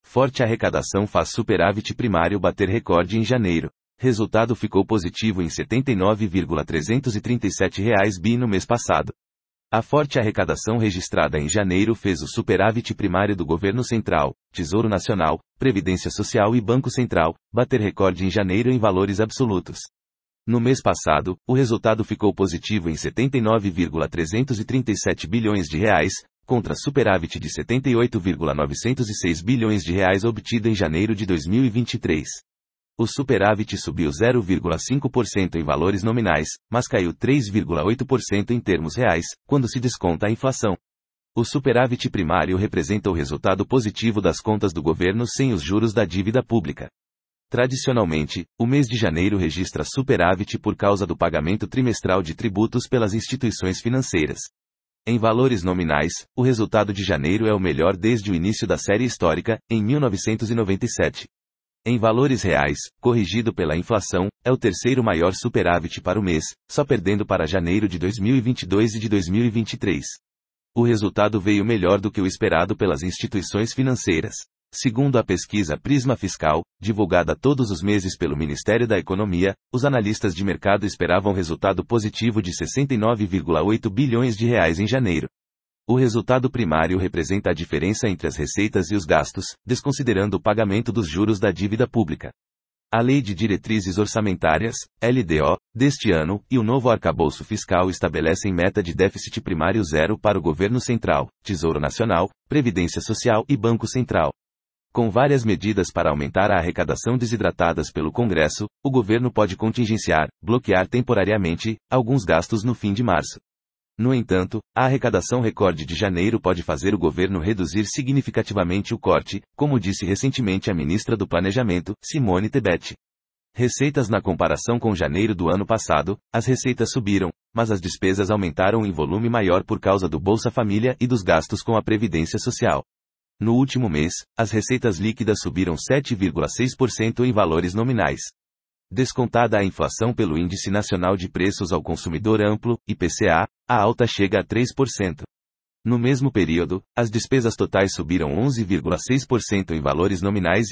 Forte arrecadação faz superávit primário bater recorde em janeiro. Resultado ficou positivo em R$ 79,337 bi no mês passado. A forte arrecadação registrada em janeiro fez o superávit primário do Governo Central, Tesouro Nacional, Previdência Social e Banco Central bater recorde em janeiro em valores absolutos. No mês passado, o resultado ficou positivo em R$ 79,337 bilhões, contra superávit de R$ 78,906 bilhões obtido em janeiro de 2023. O superávit subiu 0,5% em valores nominais, mas caiu 3,8% em termos reais, quando se desconta a inflação. O superávit primário representa o resultado positivo das contas do governo sem os juros da dívida pública. Tradicionalmente, o mês de janeiro registra superávit por causa do pagamento trimestral de tributos pelas instituições financeiras. Em valores nominais, o resultado de janeiro é o melhor desde o início da série histórica, em 1997. Em valores reais, corrigido pela inflação, é o terceiro maior superávit para o mês, só perdendo para janeiro de 2022 e de 2023. O resultado veio melhor do que o esperado pelas instituições financeiras. Segundo a pesquisa Prisma Fiscal, divulgada todos os meses pelo Ministério da Economia, os analistas de mercado esperavam resultado positivo de R$ 69,8 bilhões em janeiro. O resultado primário representa a diferença entre as receitas e os gastos, desconsiderando o pagamento dos juros da dívida pública. A Lei de Diretrizes Orçamentárias, LDO, deste ano, e o novo arcabouço fiscal estabelecem meta de déficit primário zero para o Governo Central, Tesouro Nacional, Previdência Social e Banco Central. Com várias medidas para aumentar a arrecadação desidratadas pelo Congresso, o governo pode contingenciar, bloquear temporariamente, alguns gastos no fim de março. No entanto, a arrecadação recorde de janeiro pode fazer o governo reduzir significativamente o corte, como disse recentemente a ministra do Planejamento, Simone Tebet. Receitas na comparação com janeiro do ano passado, as receitas subiram, mas as despesas aumentaram em volume maior por causa do Bolsa Família e dos gastos com a Previdência Social. No último mês, as receitas líquidas subiram 7,6% em valores nominais. Descontada a inflação pelo Índice Nacional de Preços ao Consumidor Amplo, IPCA, a alta chega a 3%. No mesmo período, as despesas totais subiram 11,6% em valores nominais e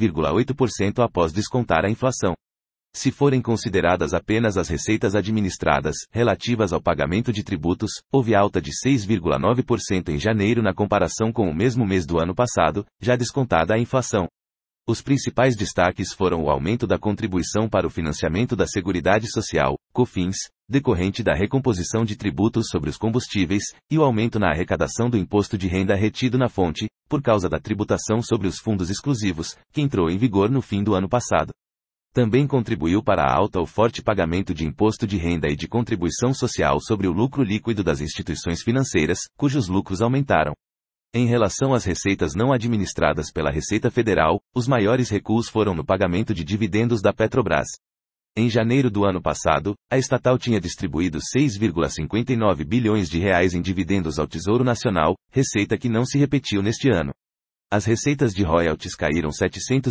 6,8% após descontar a inflação. Se forem consideradas apenas as receitas administradas, relativas ao pagamento de tributos, houve alta de 6,9% em janeiro na comparação com o mesmo mês do ano passado, já descontada a inflação. Os principais destaques foram o aumento da contribuição para o financiamento da Seguridade Social, COFINS, decorrente da recomposição de tributos sobre os combustíveis, e o aumento na arrecadação do imposto de renda retido na fonte, por causa da tributação sobre os fundos exclusivos, que entrou em vigor no fim do ano passado. Também contribuiu para a alta o forte pagamento de imposto de renda e de contribuição social sobre o lucro líquido das instituições financeiras, cujos lucros aumentaram. Em relação às receitas não administradas pela Receita Federal, os maiores recuos foram no pagamento de dividendos da Petrobras. Em janeiro do ano passado, a estatal tinha distribuído R$ 6,59 bilhões em dividendos ao Tesouro Nacional, receita que não se repetiu neste ano. As receitas de royalties caíram R$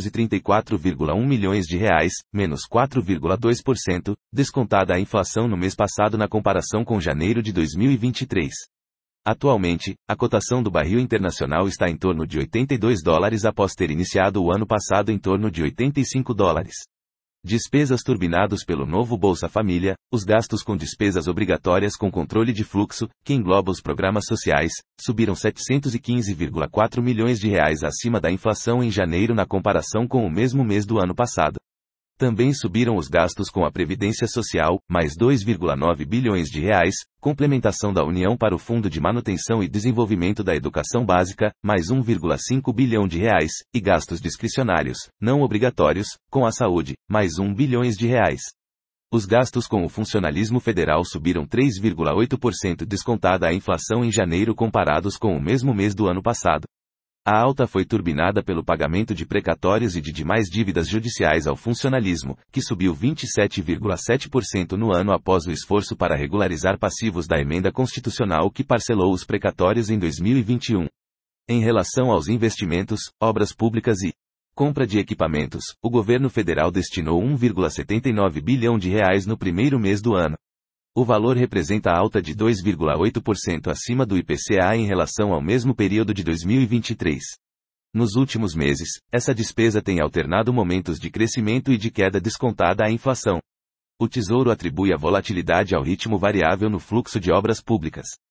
734,1 milhões, menos 4,2%, descontada a inflação no mês passado na comparação com janeiro de 2023. Atualmente, a cotação do barril internacional está em torno de $82 após ter iniciado o ano passado em torno de $85. Despesas turbinados pelo novo Bolsa Família, os gastos com despesas obrigatórias com controle de fluxo, que engloba os programas sociais, subiram R$ 715,4 milhões acima da inflação em janeiro na comparação com o mesmo mês do ano passado. Também subiram os gastos com a Previdência Social, mais R$ 2,9 bilhões, complementação da União para o Fundo de Manutenção e Desenvolvimento da Educação Básica, mais R$ 1,5 bilhão, e gastos discricionários, não obrigatórios, com a saúde, mais R$ 1 bilhões. Os gastos com o funcionalismo federal subiram 3,8% descontada a inflação em janeiro comparados com o mesmo mês do ano passado. A alta foi turbinada pelo pagamento de precatórios e de demais dívidas judiciais ao funcionalismo, que subiu 27,7% no ano após o esforço para regularizar passivos da emenda constitucional que parcelou os precatórios em 2021. Em relação aos investimentos, obras públicas e compra de equipamentos, o governo federal destinou R$ 1,79 bilhão no primeiro mês do ano. O valor representa alta de 2,8% acima do IPCA em relação ao mesmo período de 2023. Nos últimos meses, essa despesa tem alternado momentos de crescimento e de queda descontada à inflação. O Tesouro atribui a volatilidade ao ritmo variável no fluxo de obras públicas.